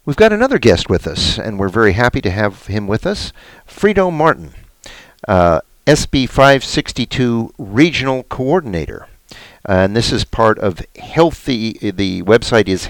We've got another guest with us, and we're very happy to have him with us, Fredo Martin, SB 562 Regional Coordinator. And this is part of Healthy, the website is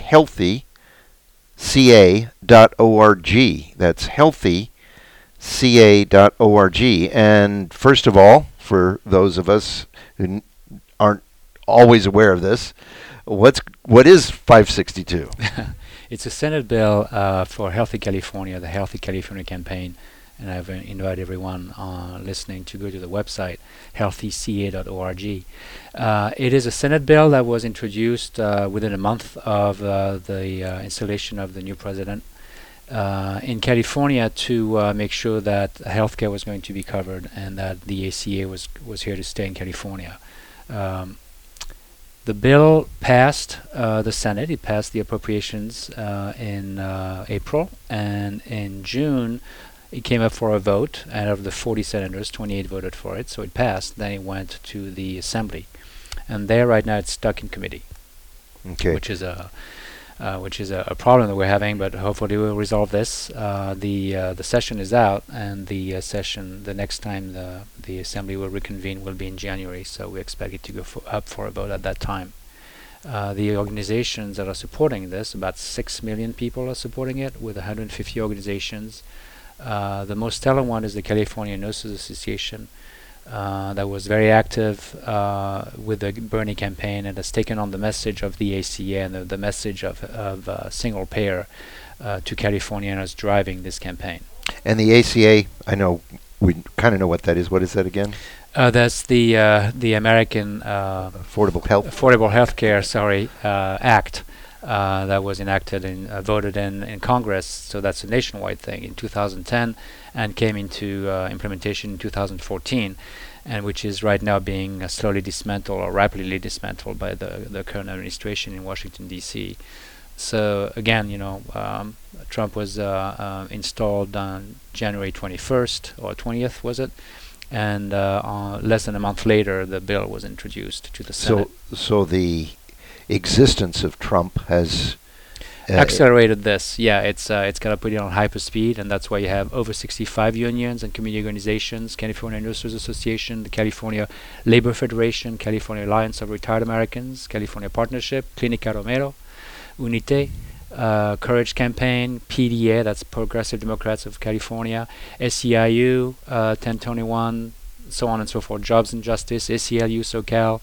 healthyca.org. That's healthyca.org. And first of all, for those of us who aren't always aware of this, what is 562? It's a Senate bill for Healthy California, the Healthy California campaign, and I've invited everyone listening to go to the website, healthyca.org. It is a Senate bill that was introduced within a month of the installation of the new president in California to make sure that healthcare was going to be covered and that the ACA was here to stay in California. The bill passed the Senate. It passed the appropriations in April, and in June it came up for a vote. And of the 40 senators, 28 voted for it, so it passed. Then it went to the Assembly, and there right now it's stuck in committee, which is a problem that we're having. But hopefully we'll resolve this. The session is out, and the next time the Assembly will reconvene will be in January. So we expect it to go up for a vote at that time. The organizations that are supporting this, about 6 million people are supporting it, with 150 organizations. The most telling one is the California Nurses Association, that was very active with the Bernie campaign and has taken on the message of the ACA and the message of single payer to California, and is driving this campaign. And the ACA, I know we kind of know what that is. What is that again? That's the American Affordable Health Care Act. That was enacted and voted in Congress, so that's a nationwide thing in 2010 and came into implementation in 2014, and which is right now being slowly dismantled or rapidly dismantled by the current administration in Washington, D.C. So again, Trump was installed on January 21st or 20th, was it? And less than a month later, the bill was introduced to the Senate. So the existence of Trump has accelerated this. Yeah, it's got to put it on hyper speed, and that's why you have over 65 unions and community organizations: California Nurses Association, the California Labor Federation, California Alliance of Retired Americans, California Partnership, Clínica Romero, UNITE, Courage Campaign, PDA, that's Progressive Democrats of California, SEIU, 1021, so on and so forth, Jobs and Justice, ACLU, SoCal.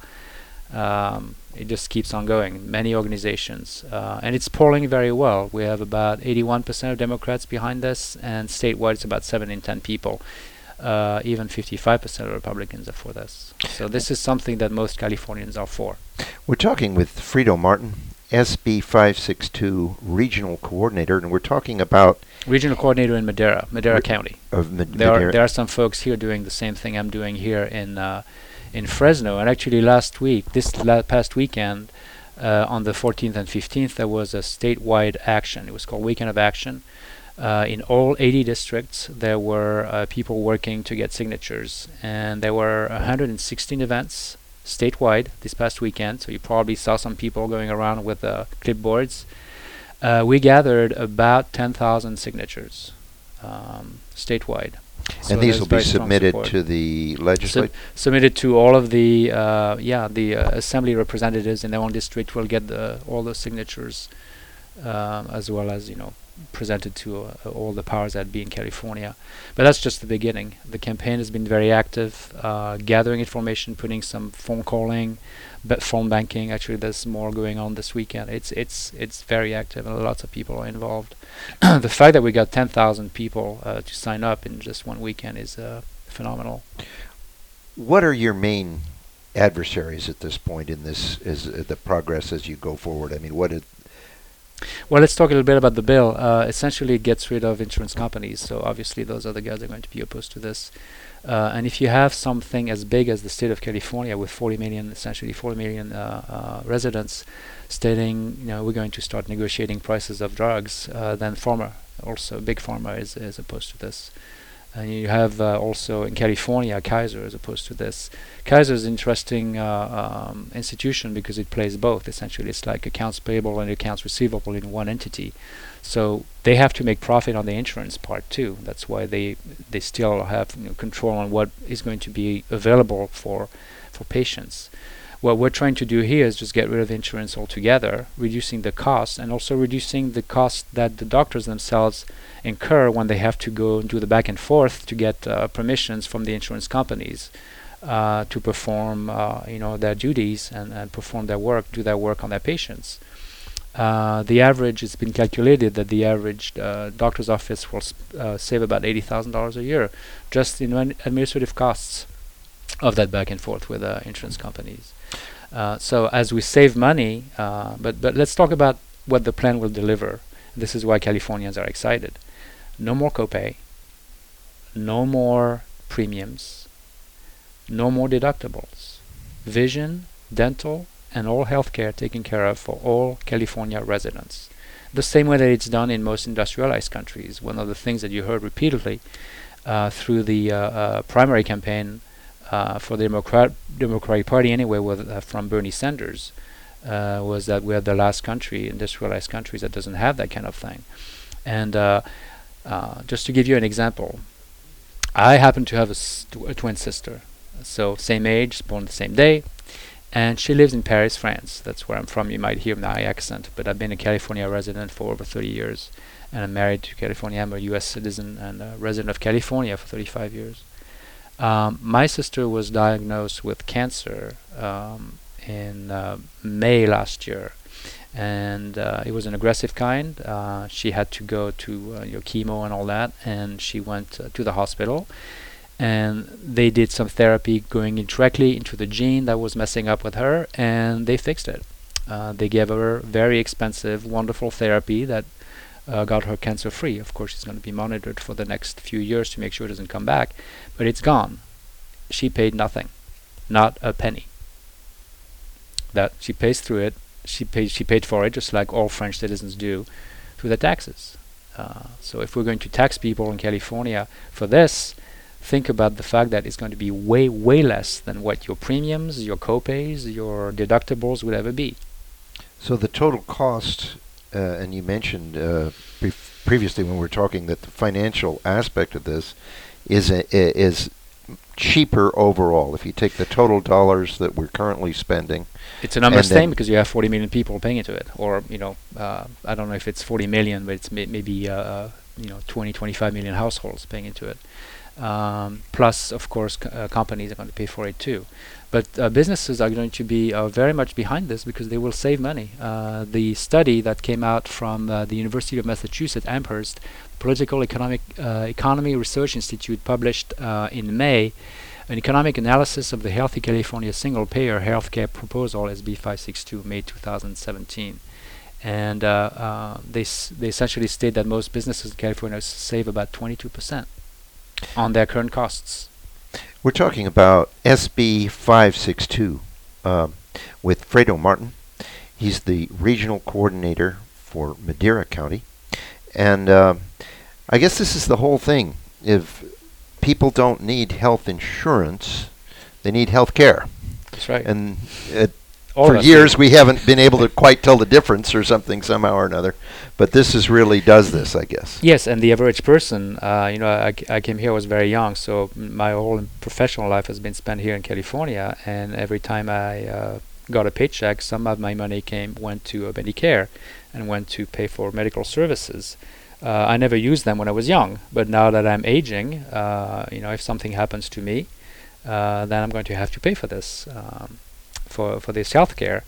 It just keeps on going. Many organizations, and it's polling very well. We have about 81% of Democrats behind this, and statewide it's about 7 in 10 people. Even 55% of Republicans are for this. So this is something that most Californians are for. We're talking with Fredo Martin, SB 562 Regional Coordinator, and we're talking about Regional Coordinator in Madera County. There are some folks here doing the same thing I'm doing here in Fresno, and actually last week, past weekend, on the 14th and 15th, there was a statewide action. It was called Weekend of Action. In all 80 districts, there were people working to get signatures, and there were 116 events statewide this past weekend. So you probably saw some people going around with clipboards. We gathered about 10,000 signatures statewide. And these will be submitted to the legislature? Submitted to all of the assembly representatives in their own district will get all the signatures, as well as, presented to all the powers that be in California. But that's just the beginning. The campaign has been very active, gathering information, putting some phone calling, phone banking. Actually, there's more going on this weekend. It's very active, and lots of people are involved. The fact that we got 10,000 people to sign up in just one weekend is phenomenal. What are your main adversaries at this point in this, the progress as you go forward? I mean, Well, let's talk a little bit about the bill. Essentially, it gets rid of insurance companies, so obviously those are the guys that are going to be opposed to this. And if you have something as big as the state of California with 40 million residents stating, we're going to start negotiating prices of drugs, then Big Pharma is opposed to this. And you have also in California Kaiser as opposed to this. Kaiser is an interesting institution because it plays both. Essentially, it's like accounts payable and accounts receivable in one entity. So they have to make profit on the insurance part too. That's why they still have control on what is going to be available for patients. What we're trying to do here is just get rid of insurance altogether, reducing the cost and also reducing the cost that the doctors themselves incur when they have to go and do the back and forth to get permissions from the insurance companies to perform their duties and perform their work, do their work on their patients. The average, it's been calculated that the average doctor's office will save about $80,000 a year just in administrative costs of that back and forth with insurance companies. So as we save money, but let's talk about what the plan will deliver. This is why Californians are excited. No more copay, no more premiums, no more deductibles. Vision, dental, and all healthcare taken care of for all California residents. The same way that it's done in most industrialized countries. One of the things that you heard repeatedly through the primary campaign for the Democratic Party anyway, from Bernie Sanders, was that we're the last country, industrialized countries, that doesn't have that kind of thing. And just to give you an example, I happen to have a twin sister, so same age, born the same day, and she lives in Paris, France. That's where I'm from. You might hear my accent, but I've been a California resident for over 30 years, and I'm married to California. I'm a U.S. citizen and a resident of California for 35 years. My sister was diagnosed with cancer in May last year, and it was an aggressive kind. She had to go to chemo and all that, and she went to the hospital, and they did some therapy going directly into the gene that was messing up with her, and they fixed it. They gave her very expensive, wonderful therapy that got her cancer free. Of course, she's going to be monitored for the next few years to make sure it doesn't come back, but it's gone. She paid nothing, not a penny. That she pays through it. She paid for it just like all French citizens do through the taxes. So if we're going to tax people in California for this, think about the fact that it's going to be way, way less than what your premiums, your copays, your deductibles would ever be. So the total cost, and you mentioned previously when we were talking that the financial aspect of this is cheaper overall. If you take the total dollars that we're currently spending, it's a numbers thing because you have 40 million people paying into it, or I don't know if it's 40 million, but it's maybe 20, 25 million households paying into it. Plus, of course, companies are going to pay for it too. But businesses are going to be very much behind this because they will save money. The study that came out from the University of Massachusetts, Amherst, Political Economy Research Institute, published in May an economic analysis of the Healthy California Single-Payer Healthcare Proposal, SB 562, May 2017. And they essentially state that most businesses in California save about 22% on their current costs. We're talking about SB 562 with Fredo Martin. He's the regional coordinator for Madera County. And I guess this is the whole thing. If people don't need health insurance, they need health care. That's right. And for years we haven't been able to quite tell the difference or something somehow or another. But this is really does this, I guess. Yes, and the average person, I came here, I was very young, so my whole professional life has been spent here in California, and every time I got a paycheck, some of my money went to Medicare and went to pay for medical services. I never used them when I was young, but now that I'm aging, if something happens to me, then I'm going to have to pay for this, for this health care.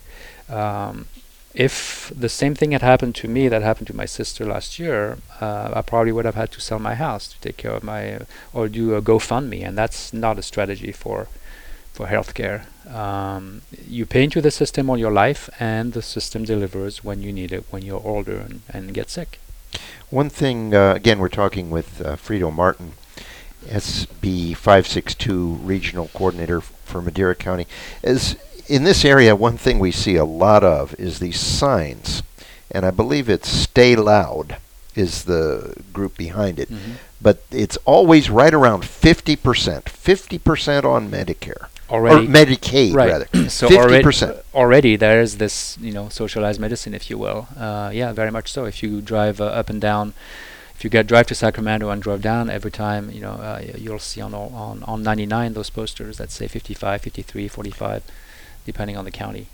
If the same thing had happened to me that happened to my sister last year, I probably would have had to sell my house to take care of or do a GoFundMe, and that's not a strategy for healthcare. You pay into the system all your life, and the system delivers when you need it, when you're older and get sick. One thing, again, we're talking with Fredo Martin, SB 562 Regional Coordinator for Madera County. In this area, one thing we see a lot of is these signs, and I believe it's Stay Loud is the group behind it. but it's always right around 50%. 50% on Medicare. Already. Or Medicaid, Right. rather. So 50%. already there is this, socialized medicine, if you will. Yeah, very much so. If you drive up and down, if you drive to Sacramento and drive down every time, you'll see on 99 those posters that say 55, 53, 45, depending on the county.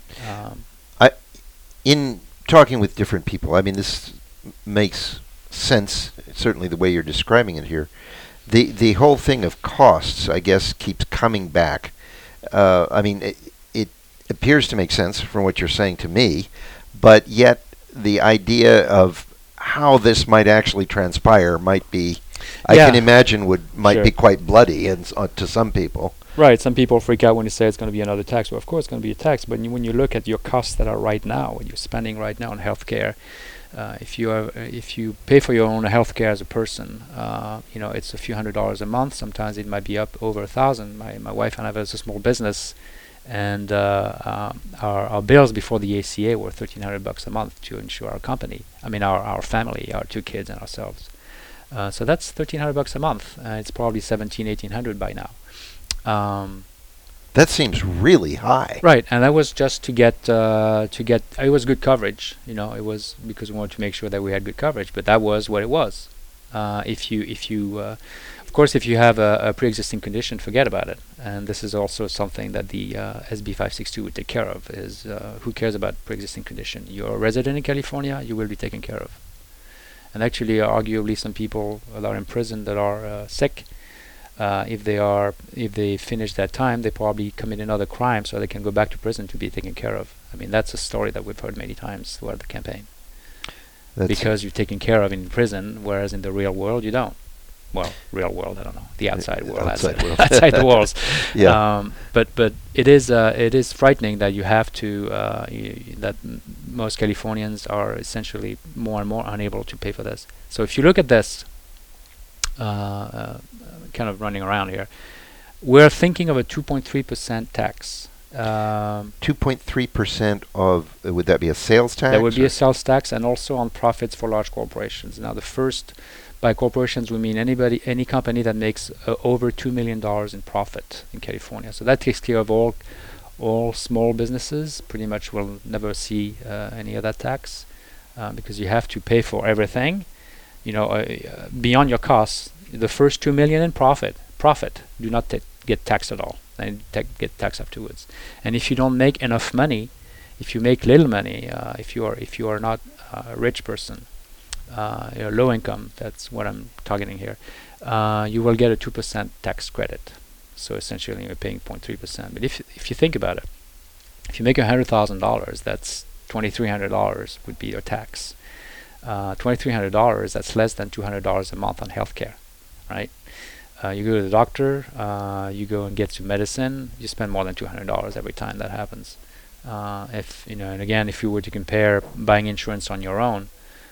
In talking with different people, I mean, this makes sense, certainly the way you're describing it here. The whole thing of costs, I guess, keeps coming back. I mean, it appears to make sense from what you're saying to me, but yet the idea of how this might actually transpire might be, I can imagine, might Sure. be quite bloody and to some people. Right. Some people freak out when you say it's going to be another tax. Well, of course, it's going to be a tax. But when you look at your costs that are right now, what you're spending right now on healthcare, if you pay for your own healthcare as a person, it's a few $100s a month. Sometimes it might be up over $1,000. My wife and I have a small business, and our bills before the ACA were $1,300 a month to insure our company. I mean, our family, our 2 kids, and ourselves. So that's $1,300 a month. It's probably $1,800 by now. That seems really high. Right, and that was just to get it was good coverage. It was because we wanted to make sure that we had good coverage. But that was what it was. If you of course, if you have a pre-existing condition, forget about it. And this is also something that the SB 562 would take care of. Is who cares about pre-existing condition? You're a resident in California, you will be taken care of. And actually, arguably, some people that are in prison that are sick. If they finish that time, they probably commit another crime, so they can go back to prison to be taken care of. I mean, that's a story that we've heard many times throughout the campaign. Because you're taken care of in prison, whereas in the real world you don't. Well, real world, I don't know. The outside world, outside the walls. Yeah. But it is frightening that you have to that most Californians are essentially more and more unable to pay for this. So if you look at this. Kind of running around here. We're thinking of a 2.3% tax. 2.3% of, would that be a sales tax? That would be a sales tax, and also on profits for large corporations. Now, by corporations we mean any company that makes over $2 million in profit in California. So that takes care of all small businesses. Pretty much will never see any of that tax because you have to pay for everything. Beyond your costs. The first $2 million in profit do not get taxed at all, and get taxed afterwards. And if you don't make enough money, if you make little money, if you are not a rich person, you're low income, that's what I'm targeting here, you will get a 2% tax credit. So essentially you're paying 0.3%. But if you think about it, if you make $100,000, that's $2,300 would be your tax. $2,300, that's less than $200 a month on healthcare. Right, you go to the doctor, you go and get your medicine. You spend more than $200 every time that happens. And again, if you were to compare buying insurance on your own,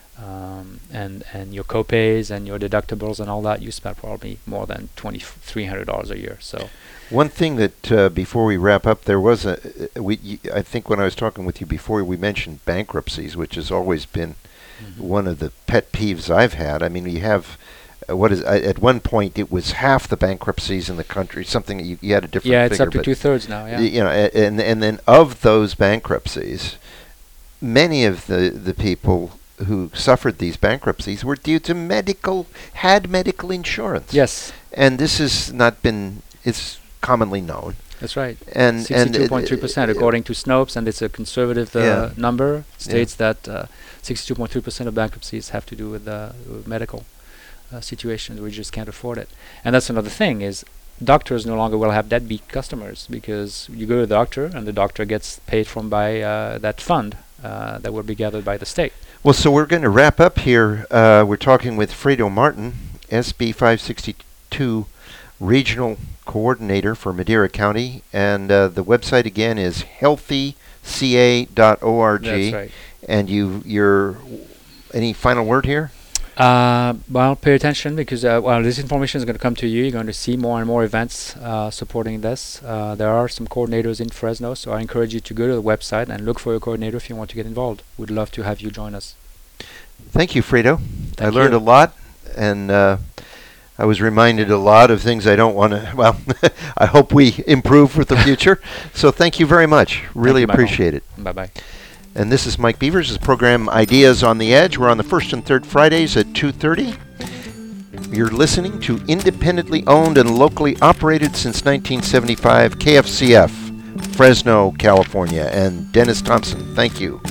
and your copays and your deductibles and all that, you spend probably more than $2,300 a year. So, one thing that before we wrap up, there was I think when I was talking with you before, we mentioned bankruptcies, which has always been one of the pet peeves I've had. I mean, you have. At one point it was half the bankruptcies in the country, something that you had a different figure. Yeah, it's up to 2/3 now, and then of those bankruptcies, many of the people who suffered these bankruptcies were due to medical insurance. Yes. And this has not been, it's commonly known. That's right. And 62.3% according to Snopes, and it's a conservative number, states that 62.3% of bankruptcies have to do with medical situations. We just can't afford it. And that's another thing is doctors no longer will have deadbeat customers, because you go to the doctor and the doctor gets paid from by that fund that will be gathered by the state. Well, so we're going to wrap up here. We're talking with Fredo Martin, SB 562 Regional Coordinator for Madera County, and the website again is healthyca.org. That's right. And you're any final word here? Well, pay attention, because this information is going to come to you. You're going to see more and more events supporting this. There are some coordinators in Fresno, so I encourage you to go to the website and look for your coordinator if you want to get involved. We'd love to have you join us. Thank you, Fredo. I learned you. a lot, and I was reminded a lot of things I don't want to, well, I hope we improve for the future. So thank you very much. Really appreciate it. Bye-bye. And this is Mike Beavers. This is program Ideas on the Edge. We're on the first and third Fridays at 2:30. You're listening to independently owned and locally operated since 1975 KFCF, Fresno, California. And Dennis Thompson, thank you.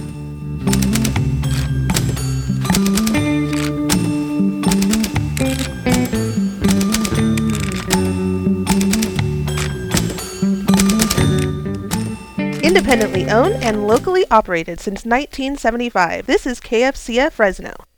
Independently owned and locally operated since 1975. This is KFCF Fresno.